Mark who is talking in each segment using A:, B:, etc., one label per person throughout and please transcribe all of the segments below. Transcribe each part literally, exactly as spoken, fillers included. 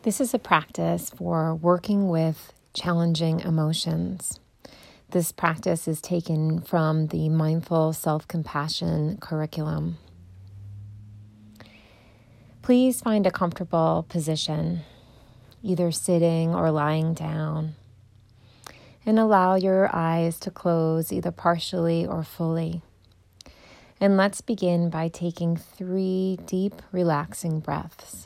A: This is a practice for working with challenging emotions. This practice is taken from the Mindful Self-Compassion curriculum. Please find a comfortable position, either sitting or lying down, and allow your eyes to close either partially or fully. And let's begin by taking three deep, relaxing breaths.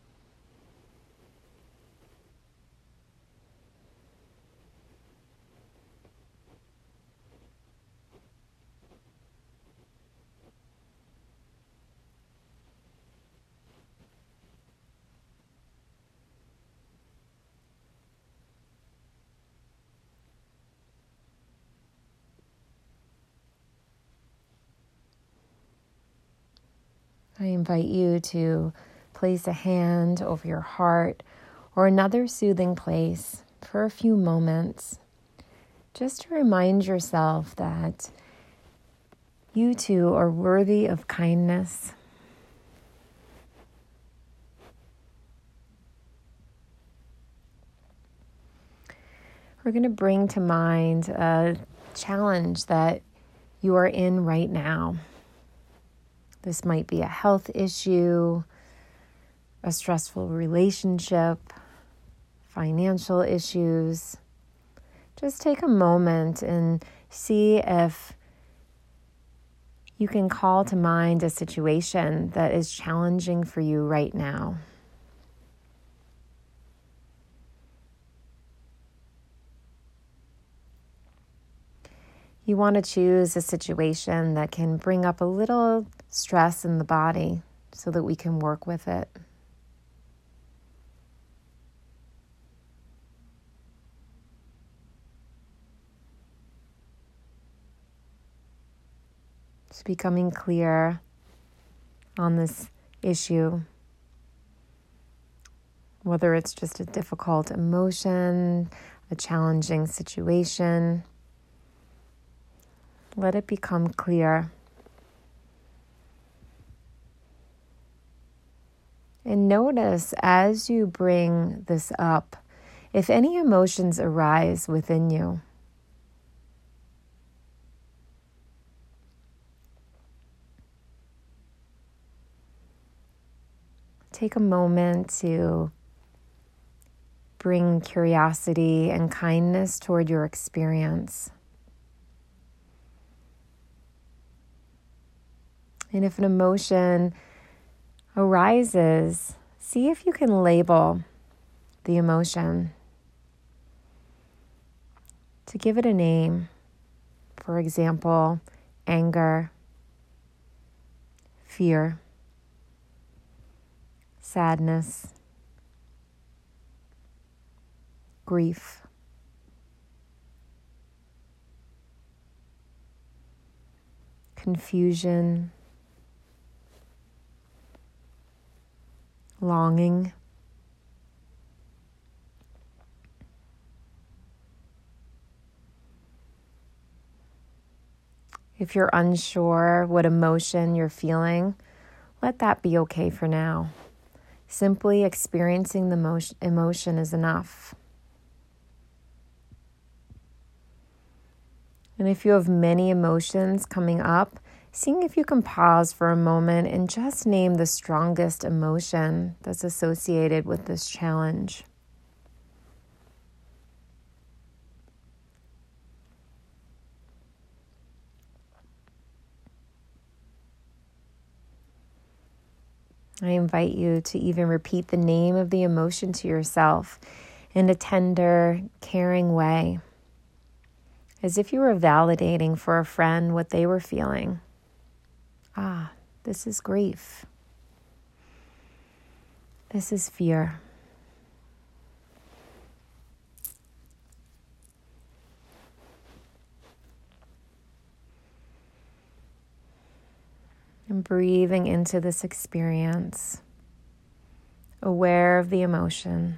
A: I invite you to place a hand over your heart or another soothing place for a few moments, just to remind yourself that you too are worthy of kindness. We're going to bring to mind a challenge that you are in right now. This might be a health issue, a stressful relationship, financial issues. Just take a moment and see if you can call to mind a situation that is challenging for you right now. You want to choose a situation that can bring up a little stress in the body so that we can work with it. Just becoming clear on this issue, whether it's just a difficult emotion, a challenging situation. Let it become clear. And notice as you bring this up, if any emotions arise within you. Take a moment to bring curiosity and kindness toward your experience. And if an emotion arises, see if you can label the emotion. To give it a name, for example, anger, fear, sadness, grief, confusion, longing, if you're unsure what emotion you're feeling, let that be okay for now. Simply experiencing the emotion, emotion is enough. And if you have many emotions coming up, seeing if you can pause for a moment and just name the strongest emotion that's associated with this challenge. I invite you to even repeat the name of the emotion to yourself in a tender, caring way, as if you were validating for a friend what they were feeling. Ah, this is grief. This is fear. And breathing into this experience, aware of the emotion.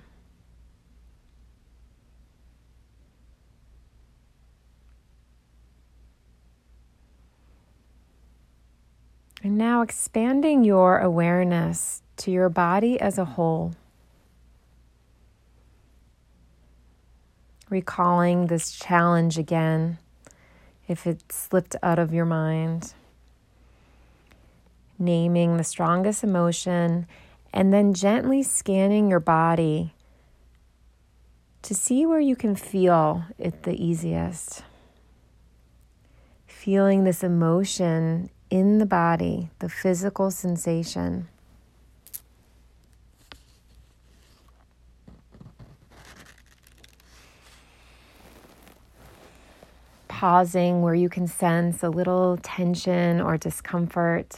A: And now expanding your awareness to your body as a whole. recalling this challenge again if it slipped out of your mind. Naming the strongest emotion and then gently scanning your body to see where you can feel it the easiest. Feeling this emotion in the body, the physical sensation. Pausing where you can sense a little tension or discomfort.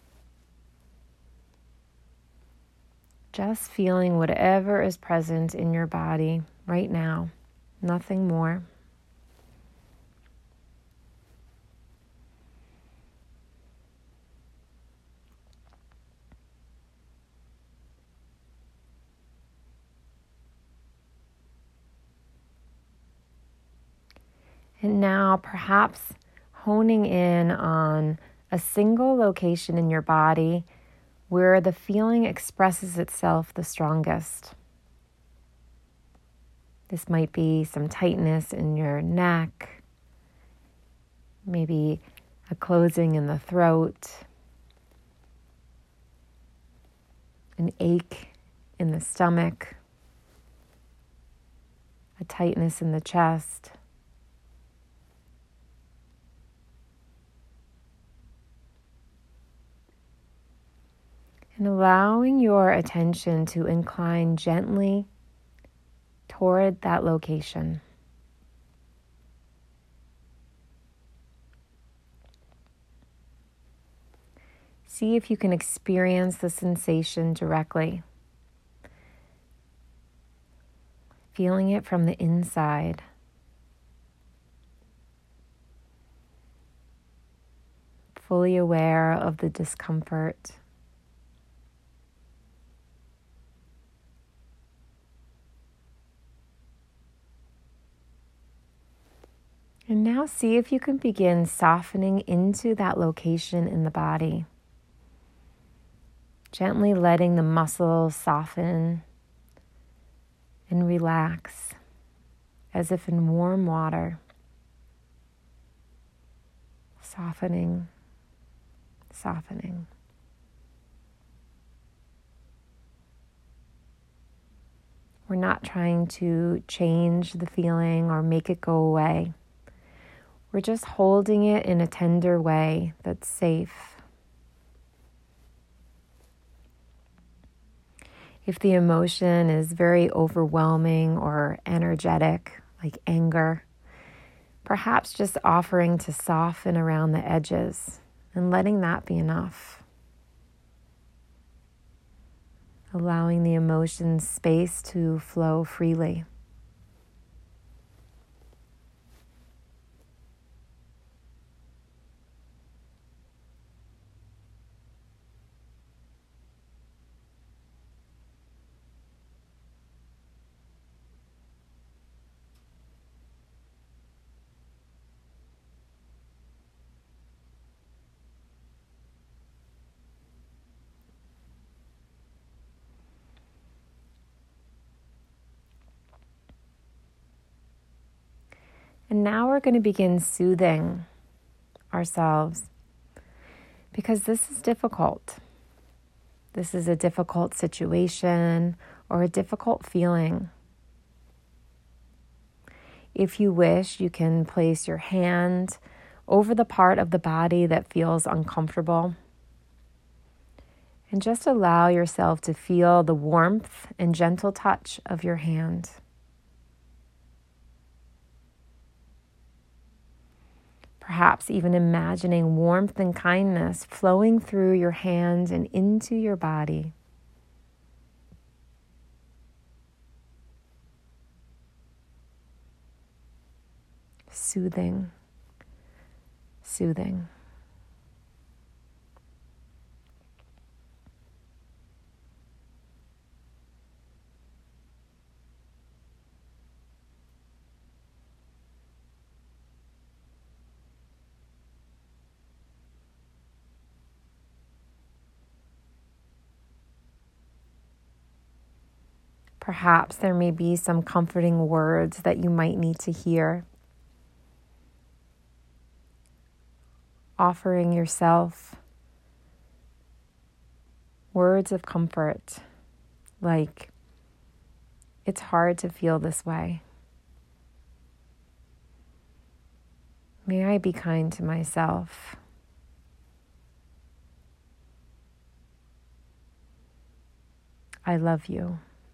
A: Just feeling whatever is present in your body right now, nothing more. And now perhaps honing in on a single location in your body where the feeling expresses itself the strongest. This might be some tightness in your neck, maybe a closing in the throat, an ache in the stomach, a tightness in the chest. And allowing your attention to incline gently toward that location. See if you can experience the sensation directly. Feeling it from the inside. Fully aware of the discomfort. And now see if you can begin softening into that location in the body. Gently letting the muscles soften and relax as if in warm water. Softening, softening. We're not trying to change the feeling or make it go away. We're just holding it in a tender way that's safe. If the emotion is very overwhelming or energetic, like anger, perhaps just offering to soften around the edges and letting that be enough. Allowing the emotion's space to flow freely. And now we're going to begin soothing ourselves because this is difficult. This is a difficult situation or a difficult feeling. If you wish, you can place your hand over the part of the body that feels uncomfortable and just allow yourself to feel the warmth and gentle touch of your hand. Perhaps even imagining warmth and kindness flowing through your hands and into your body. Soothing, soothing. Perhaps there may be some comforting words that you might need to hear. Offering yourself words of comfort, like, it's hard to feel this way. May I be kind to myself. I love you.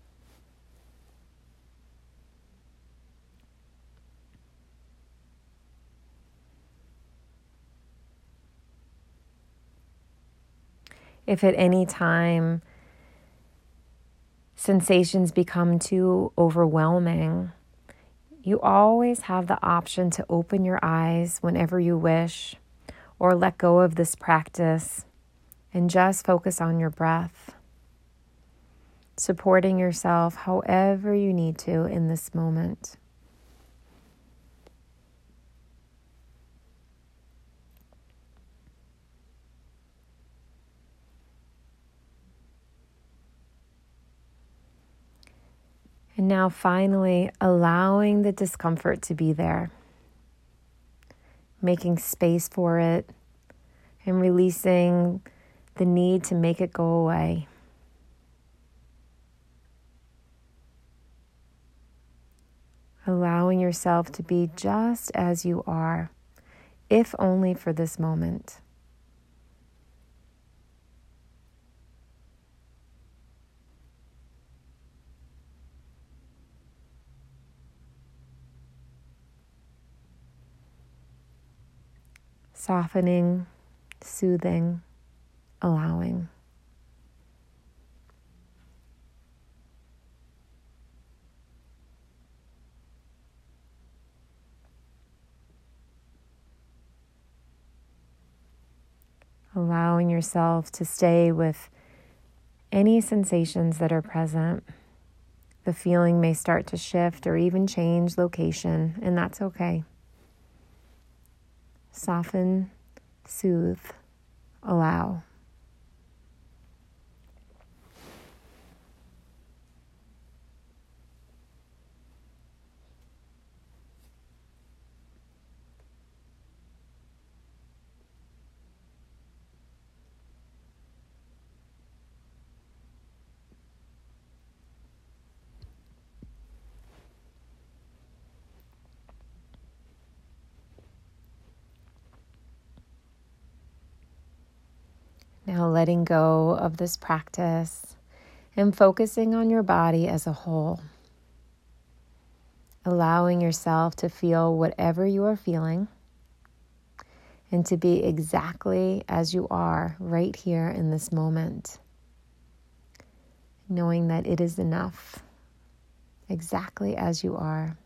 A: If at any time sensations become too overwhelming, you always have the option to open your eyes whenever you wish, or let go of this practice and just focus on your breath, supporting yourself however you need to in this moment. And now finally, allowing the discomfort to be there, making space for it, and releasing the need to make it go away. Allowing yourself to be just as you are, if only for this moment. Softening, soothing, allowing. Allowing yourself to stay with any sensations that are present. The feeling may start to shift or even change location, and that's okay. Soften, soothe, allow. Now letting go of this practice and focusing on your body as a whole. Allowing yourself to feel whatever you are feeling and to be exactly as you are right here in this moment. Knowing that it is enough, exactly as you are.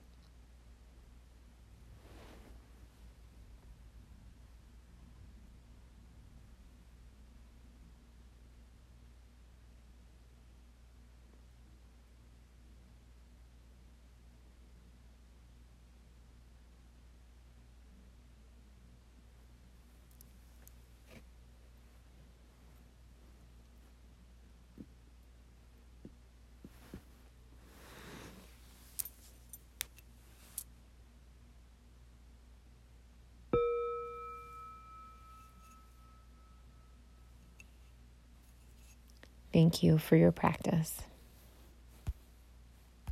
A: Thank you for your practice.